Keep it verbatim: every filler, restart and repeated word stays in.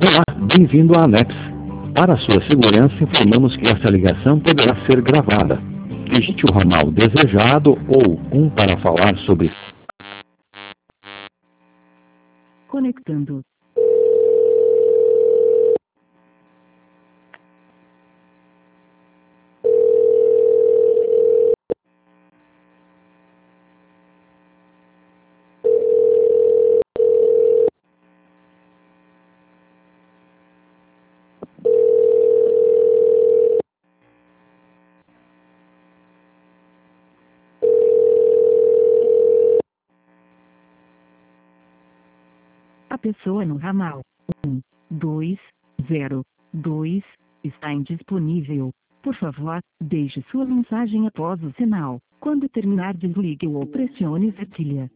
Olá, bem-vindo à Anex. Para sua segurança, informamos que essa ligação poderá ser gravada. Digite o ramal desejado ou um para falar sobre... Conectando. A pessoa no ramal um, dois, zero, dois está indisponível. Por favor, deixe sua mensagem após o sinal. Quando terminar, desligue ou pressione setilha.